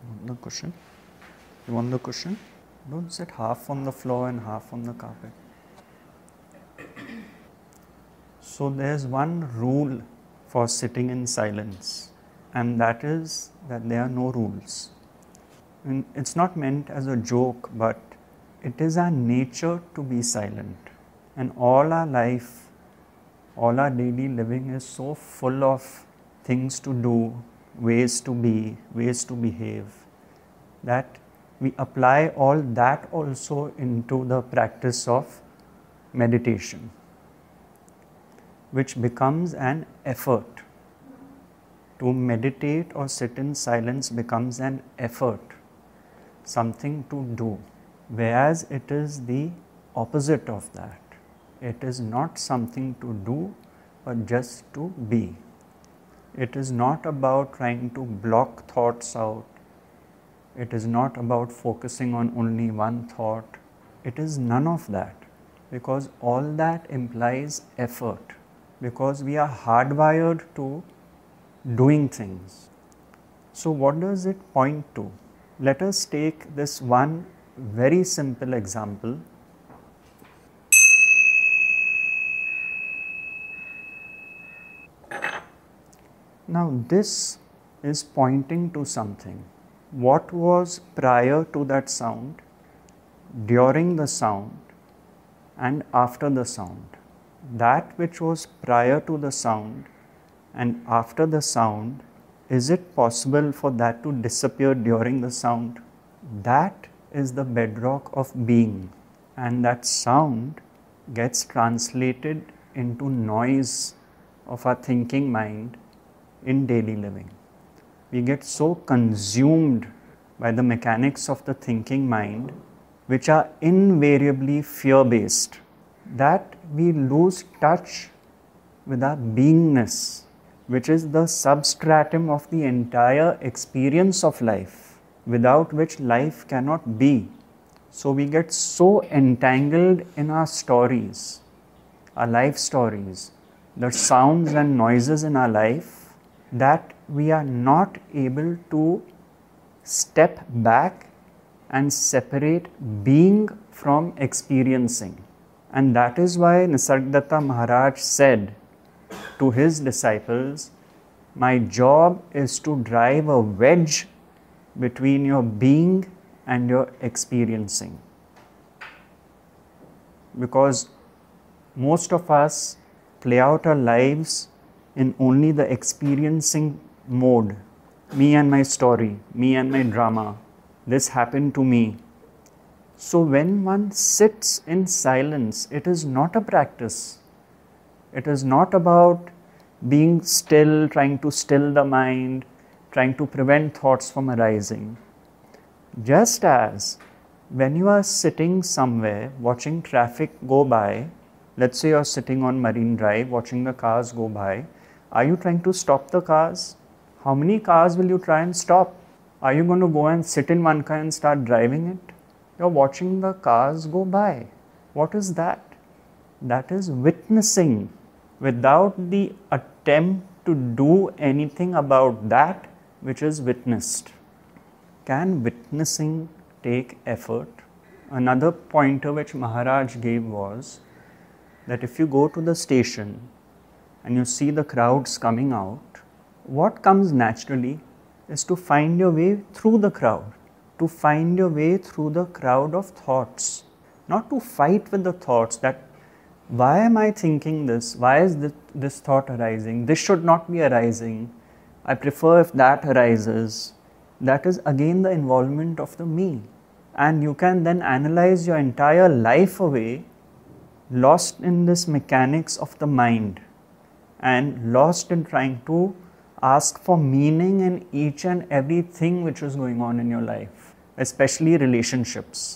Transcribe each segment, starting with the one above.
The cushion. You want the cushion? Don't sit half on the floor and half on the carpet. So there's one rule for sitting in silence, and that is that there are no rules. And it's not meant as a joke, but it is our nature to be silent. And all our life, all our daily living is so full of things to do, ways to be, ways to behave, that we apply all that also into the practice of meditation, which becomes an effort. To meditate or sit in silence becomes an effort, something to do, whereas it is the opposite of that. It is not something to do, but just to be. It is not about trying to block thoughts out. It is not about focusing on only one thought. It is none of that, because all that implies effort, because we are hardwired to doing things. So what does it point to? Let us take this one very simple example. Now this is pointing to something. What was prior to that sound, during the sound, and after the sound? That which was prior to the sound and after the sound, is it possible for that to disappear during the sound? That is the bedrock of being, and that sound gets translated into noise of our thinking mind in daily living. We get so consumed by the mechanics of the thinking mind, which are invariably fear-based, that we lose touch with our beingness, which is the substratum of the entire experience of life, without which life cannot be. So we get so entangled in our stories, our life stories, the sounds and noises in our life, that we are not able to step back and separate being from experiencing. And that is why Nisargadatta Maharaj said to his disciples, my job is to drive a wedge between your being and your experiencing. Because most of us play out our lives in only the experiencing mode. Me and my story, me and my drama, this happened to me. So when one sits in silence, it is not a practice. It is not about being still, trying to still the mind, trying to prevent thoughts from arising. Just as when you are sitting somewhere watching traffic go by, let's say you're sitting on Marine Drive watching the cars go by, are you trying to stop the cars? How many cars will you try and stop? Are you going to go and sit in one car and start driving it? You're watching the cars go by. What is that? That is witnessing without the attempt to do anything about that which is witnessed. Can witnessing take effort? Another pointer which Maharaj gave was that if you go to the station and you see the crowds coming out, what comes naturally is to find your way through the crowd, to find your way through the crowd of thoughts, not to fight with the thoughts that why am I thinking this? Why is this thought arising? This should not be arising. I prefer if that arises. That is again the involvement of the me. And you can then analyze your entire life away, lost in this mechanics of the mind and lost in trying to ask for meaning in each and everything which is going on in your life, especially relationships.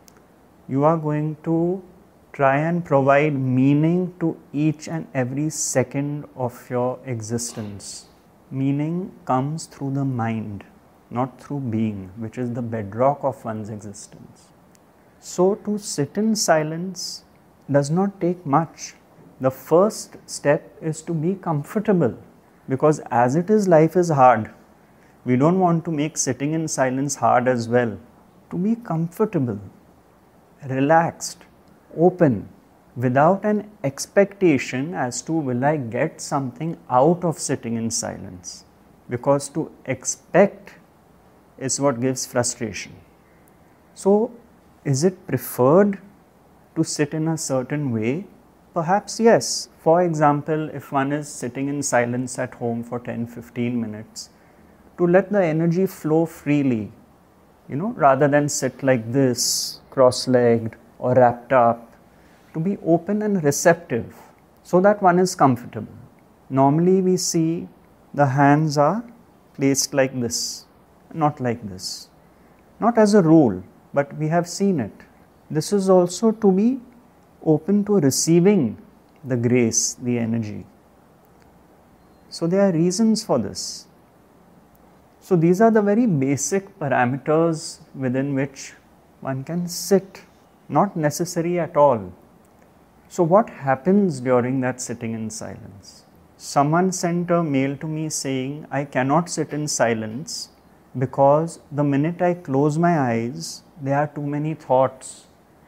You are going to try and provide meaning to each and every second of your existence. Meaning comes through the mind, not through being, which is the bedrock of one's existence. So to sit in silence does not take much. The first step is to be comfortable, because as it is, life is hard. We don't want to make sitting in silence hard as well. To be comfortable, relaxed, open, without an expectation as to will I get something out of sitting in silence. Because to expect is what gives frustration. So, is it preferred to sit in a certain way? Perhaps yes. For example, if one is sitting in silence at home for 10-15 minutes, to let the energy flow freely, rather than sit like this, cross-legged or wrapped up, to be open and receptive so that one is comfortable. Normally we see the hands are placed like this, not like this. Not as a rule, but we have seen it. This is also to be open to receiving the grace, the energy. So there are reasons for this. So these are the very basic parameters within which one can sit, not necessary at all. So what happens during that sitting in silence? Someone sent a mail to me saying, I cannot sit in silence because the minute I close my eyes, there are too many thoughts.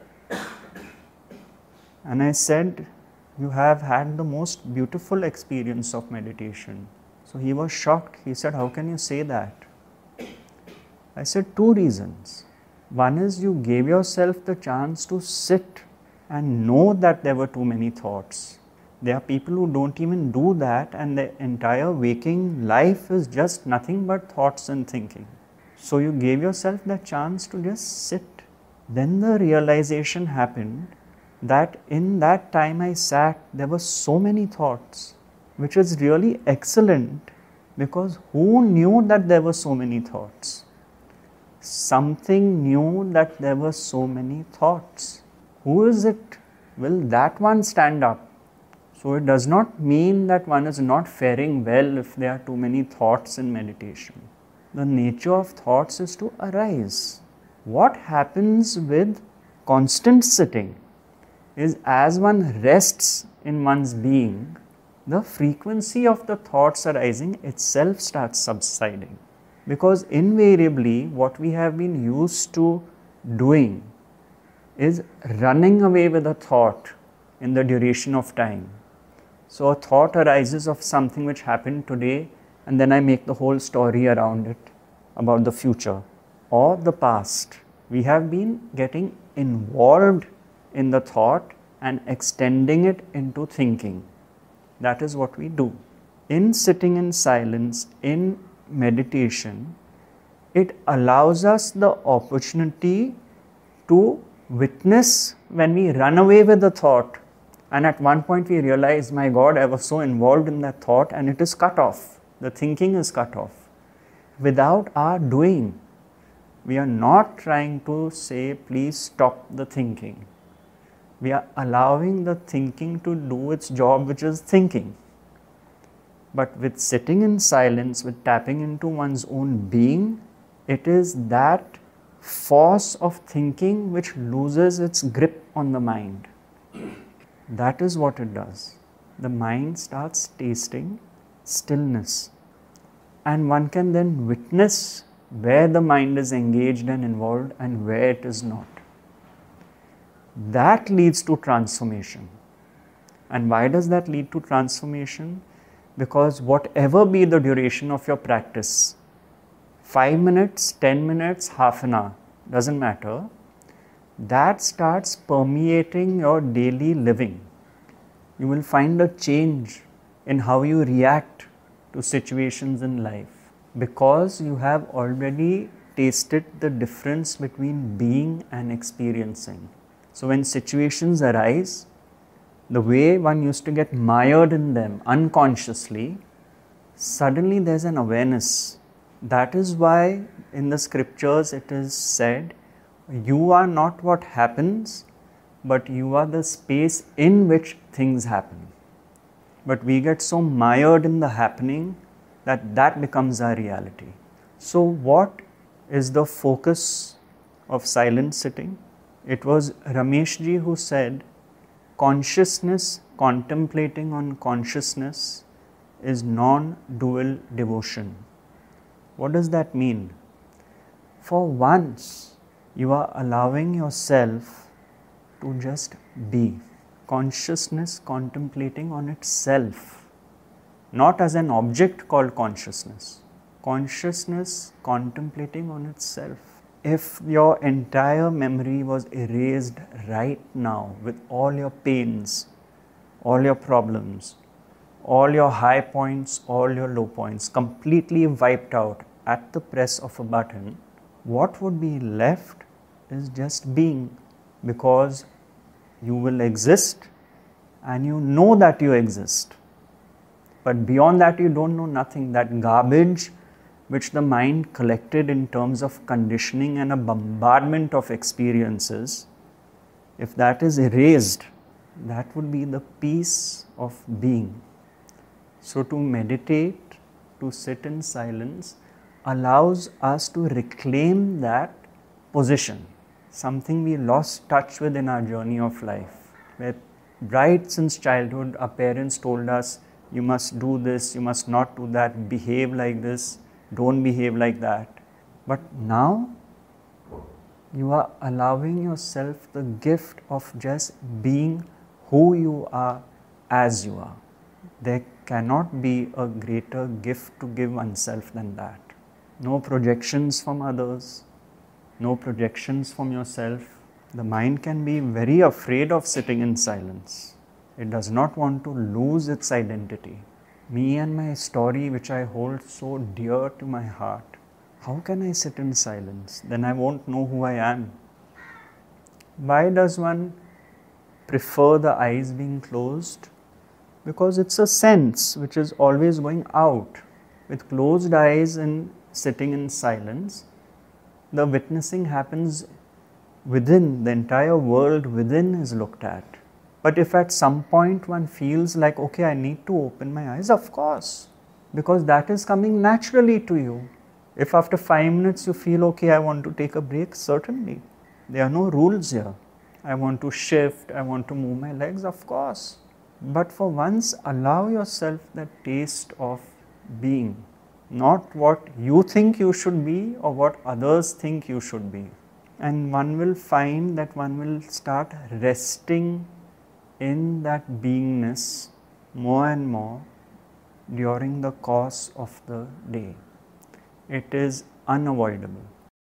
And I said, you have had the most beautiful experience of meditation. So he was shocked. He said, how can you say that? I said, two reasons. One is you gave yourself the chance to sit and know that there were too many thoughts. There are people who don't even do that, and their entire waking life is just nothing but thoughts and thinking. So you gave yourself the chance to just sit. Then the realization happened that in that time I sat, there were so many thoughts, which is really excellent, because who knew that there were so many thoughts? Something knew that there were so many thoughts. Who is it? Will that one stand up? So it does not mean that one is not faring well if there are too many thoughts in meditation. The nature of thoughts is to arise. What happens with constant sitting is as one rests in one's being, the frequency of the thoughts arising itself starts subsiding. Because invariably what we have been used to doing is running away with a thought in the duration of time. So a thought arises of something which happened today, and then I make the whole story around it, about the future or the past. We have been getting involved in the thought and extending it into thinking. That is what we do. In sitting in silence, in meditation, it allows us the opportunity to witness when we run away with the thought, and at one point we realize, my God, I was so involved in that thought and it is cut off. The thinking is cut off. Without our doing, we are not trying to say, please stop the thinking. We are allowing the thinking to do its job, which is thinking. But with sitting in silence, with tapping into one's own being, it is that force of thinking which loses its grip on the mind. That is what it does. The mind starts tasting stillness, and one can then witness where the mind is engaged and involved and where it is not. That leads to transformation. And why does that lead to transformation? Because whatever be the duration of your practice, 5 minutes, 10 minutes, half an hour, doesn't matter, that starts permeating your daily living. You will find a change in how you react to situations in life, because you have already tasted the difference between being and experiencing. So when situations arise, the way one used to get mired in them unconsciously, suddenly there's an awareness. That is why in the scriptures it is said, you are not what happens, but you are the space in which things happen. But we get so mired in the happening that becomes our reality. So what is the focus of silent sitting? It was Rameshji who said, consciousness contemplating on consciousness is non-dual devotion. What does that mean? For once, you are allowing yourself to just be. Consciousness contemplating on itself, not as an object called consciousness. Consciousness contemplating on itself. If your entire memory was erased right now with all your pains, all your problems, all your high points, all your low points, completely wiped out at the press of a button, what would be left is just being, because you will exist and you know that you exist. But beyond that, you don't know nothing. That garbage which the mind collected in terms of conditioning and a bombardment of experiences, if that is erased, that would be the peace of being. So to meditate, to sit in silence, allows us to reclaim that position, something we lost touch with in our journey of life, where right since childhood our parents told us, you must do this, you must not do that, behave like this, don't behave like that. But now you are allowing yourself the gift of just being who you are as you are. There cannot be a greater gift to give oneself than that. No projections from others, no projections from yourself. The mind can be very afraid of sitting in silence. It does not want to lose its identity. Me and my story, which I hold so dear to my heart, how can I sit in silence? Then I won't know who I am. Why does one prefer the eyes being closed? Because it's a sense which is always going out. With closed eyes and sitting in silence, the witnessing happens within, the entire world within is looked at. But if at some point one feels like, okay, I need to open my eyes, of course, because that is coming naturally to you. If after 5 minutes you feel, okay, I want to take a break, certainly. There are no rules here. I want to shift, I want to move my legs, of course. But for once, allow yourself that taste of being, not what you think you should be or what others think you should be. And one will find that one will start resting in that beingness more and more during the course of the day. It is unavoidable.